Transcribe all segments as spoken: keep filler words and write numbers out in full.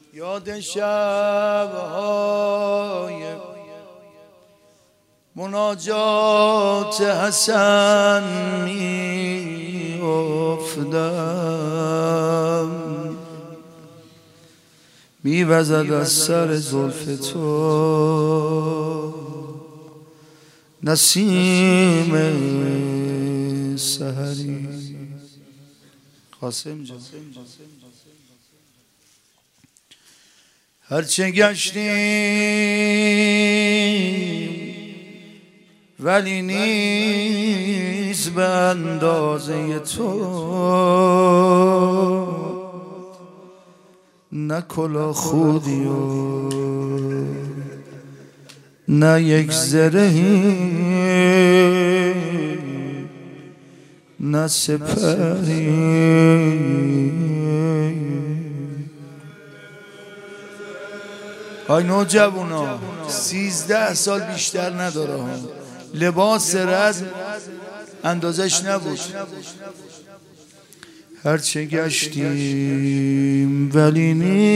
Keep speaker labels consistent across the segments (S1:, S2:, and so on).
S1: یاد شب‌های مناجات حسن می افتم، می وزد از سر زلف تو نسیم سحری. قاسم جان هرچه گشتیم ولی نیست به اندازه تو، نه کلاه خودی و نه یک زرهی نه سپری. آی نوجوانا سیزده سال بیشتر نداره ها، لباس رد اندازش نبود. هرچه گشتیم ولی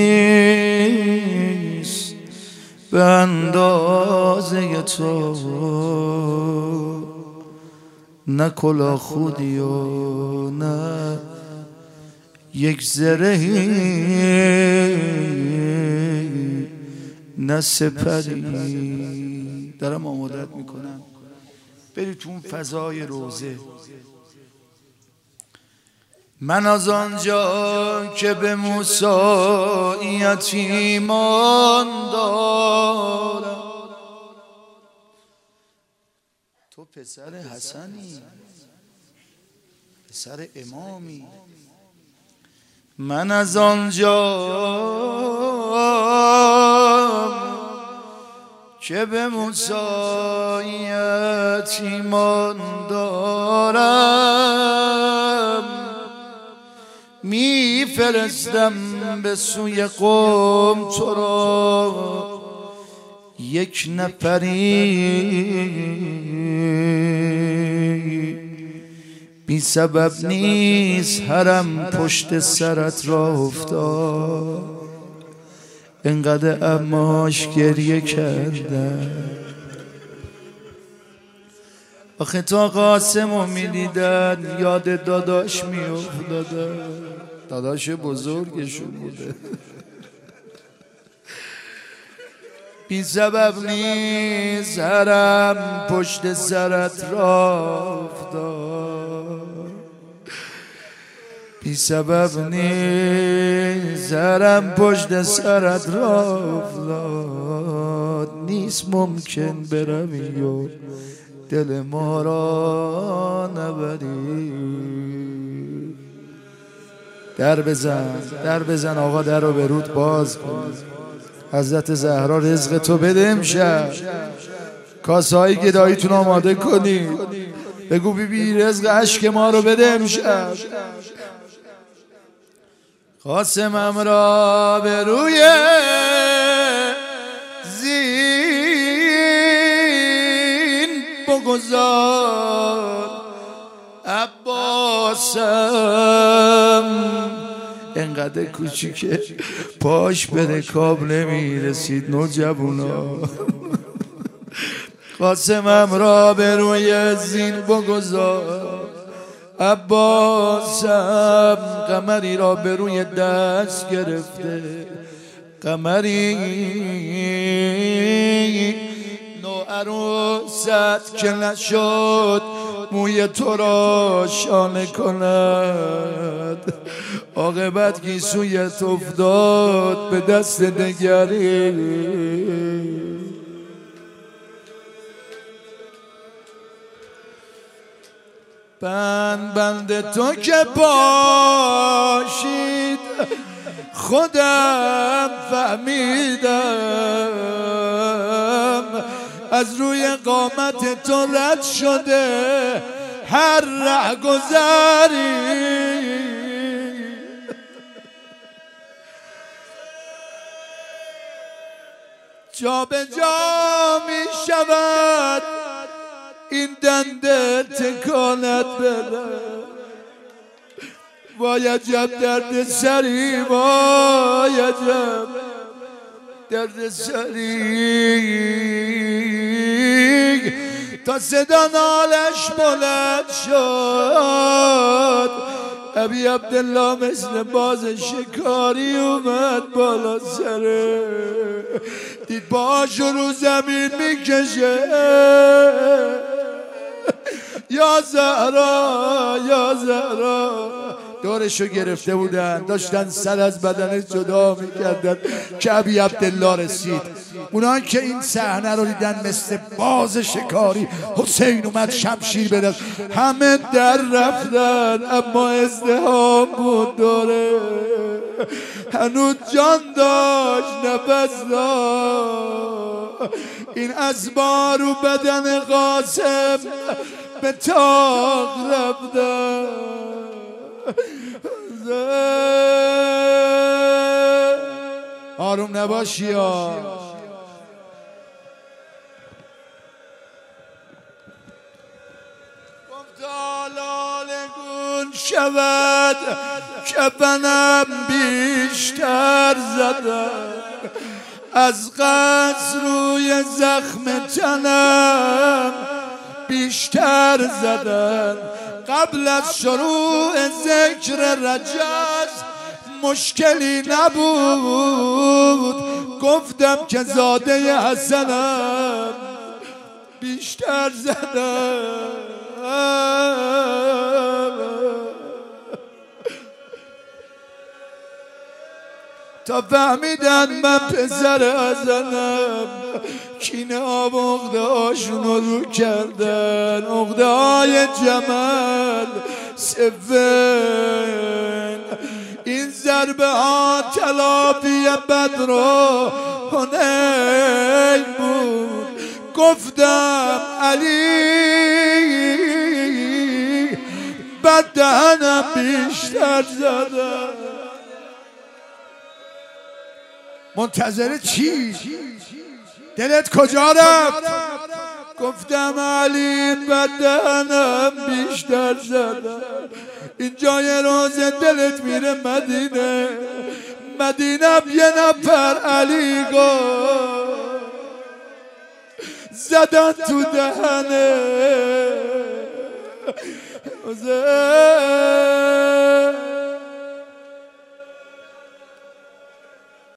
S1: نیست به اندازه تو، نه کلاه خودی و نه یک زرهی نه سپری. دارم آمادت میکنم بری تو اون فضای روزه. من از آنجا که به موسی یتیمان دارم، تو پسر حسنی، پسر امامی. من از آنجا که به موسی یتیمان دارم، میفرستم به سوی قوم تو را یک نفری، بی سبب نیست حرم پشت سرت را افتاد، انقدر اماش گریه کردن. آخه تا قاسمو میدیدن یاد داداش میافتادن، داداش بزرگشون بوده. بی سبب نیست حرم پشت سرت را افتاد، بی سبب نیست حرم پشت سرت را افتاد. نیست ممکن بروی و دل ما را نبری. در بزن در بزن آقا، در رو به رود باز کن. حضرت زهرا رزق تو بده امشب، کاسه های گداییتون آماده کنی، بگو بی بی رزق عشق ما رو بده امشب. قاسمم را به روی زین بگذار، عباسم انقدر کوچیکه پاش به رکاب نمیرسید. نوجوانا قاسمم را به روی زین بگذار، عباسم قمری را به روی دست گرفته، قمری نو عروست که نشد موی تو را شانه کند، عاقبت گیسویت افتاد به دست دگری. بند بند تو که باشید خودم فهمیدم، از روی قامت تو رد شده هر رهگذری. جا به جا می شود این دنده تکانت بده، وای عجب درد سری، وای عجب درد سری. تا صدا نالش بلند شد، ابی عبدالله مثل باز شکاری اومد بالا سره، دید پاشو رو زمین میکشه. یا زهرا یا زهرا، دورشو گرفته بودن، داشتن سر از بدن جدا میکردن که ابی عبدالله رسید. اونان که این صحنه رو دیدن مثل باز شکاری، حسین اومد شمشیر بدن، همه در رفتن، اما ازدحام بود دوره، هنوز جان داشت نفس داشت. این ازبار و بدن قاسم به تاق رفتن. آروم نباشی ها. گفتالال گون شود کفنم بیشتر زدن، از قصد روی زخم تنم بیشتر زدن. قبل از شروع ذکر رجز مشکلی نبود، گفتم که زاده حسنم بیشتر زدم. تا فهمیدن من پسر حسنم، کینه آب عقده هاشونو رو کردن، عقده های جمل سفن. این ضربه ها تلافی بدر و حنین بود. گفتم علی بد دهنم بیشتر زدم. منتظر چی؟ دلت کجا رفت؟ گفتم علی بدنم بیشتر زدم. اینجا یه روز دلت میره مدینه، مدینم یه نفر علی گفت زدن تو دهنه.